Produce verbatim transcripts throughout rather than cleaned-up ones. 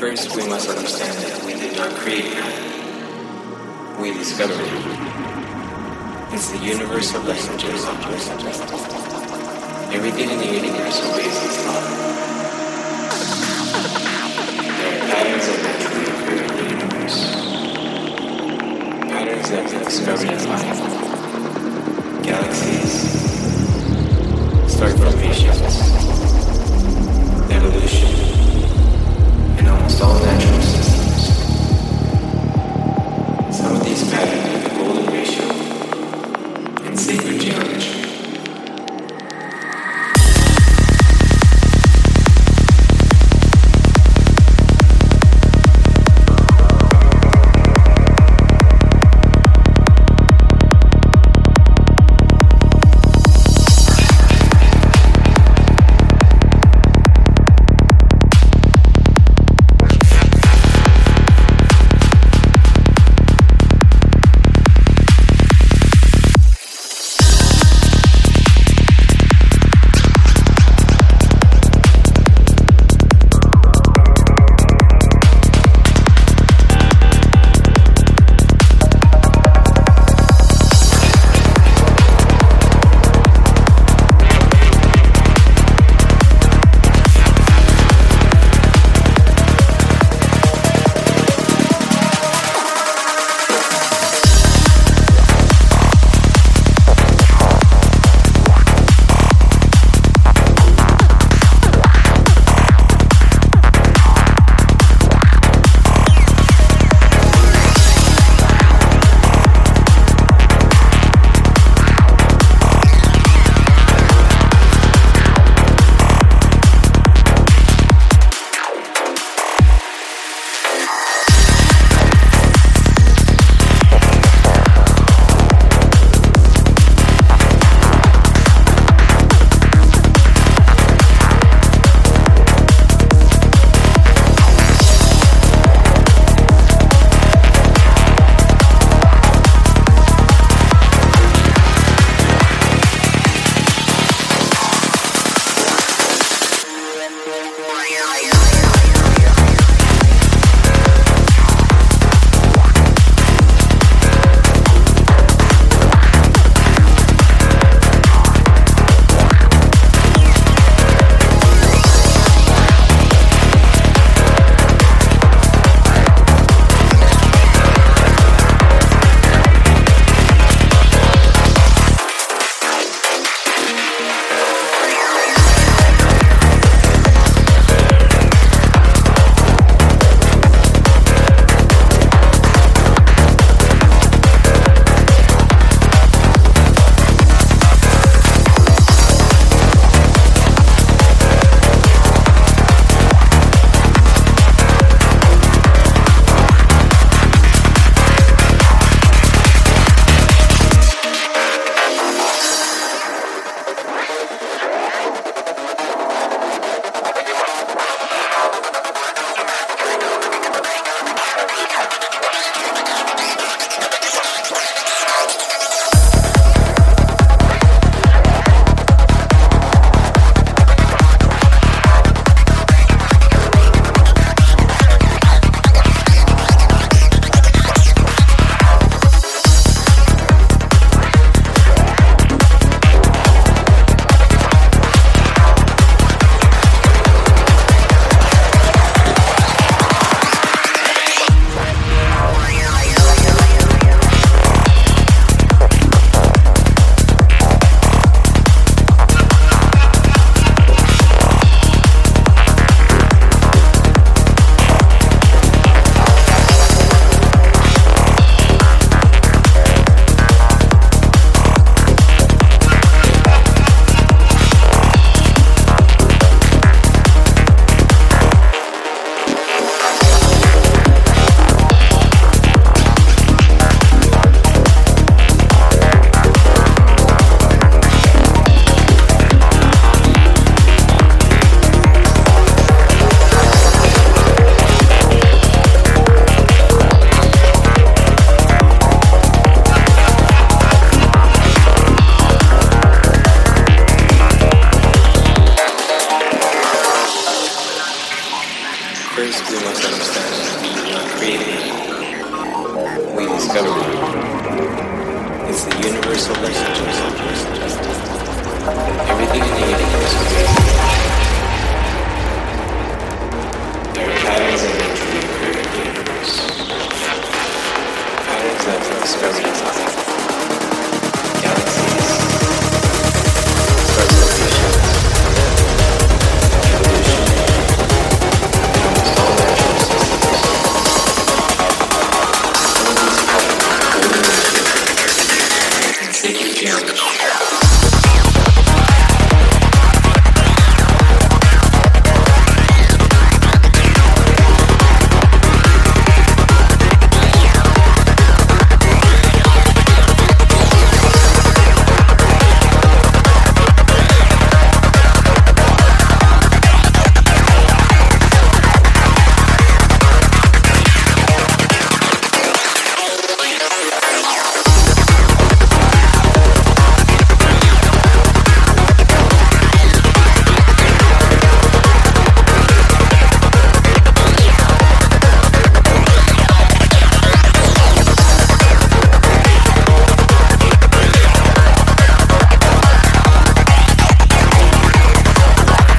First, we must understand that we did not create matter. We discovered it. It's the universal language of subjects. Everything in the universe obeys this law. There are patterns that naturally occur in the universe. Patterns that we discovered in life. Galaxies, star formations, evolution, and almost all natural systems. Some of these patterns are the golden ratio and sacred geometry. not created it. We discovered it. It's the universal language. Everything in the universe was made. There are patterns in nature that create the universe. Patterns that the discovery of galaxies, stars locations, evolution, and almost all natural systems. Some of these patterns are golden nature and sacred geometry.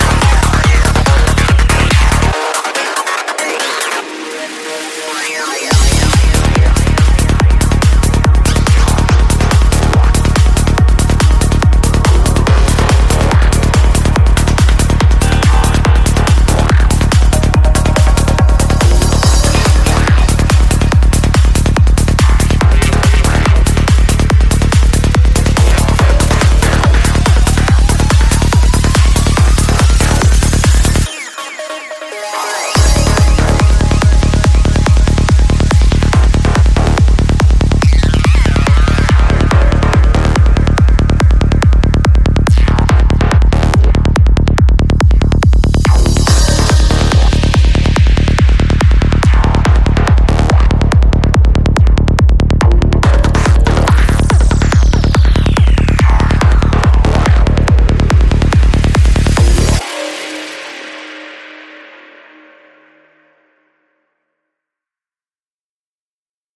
Yeah.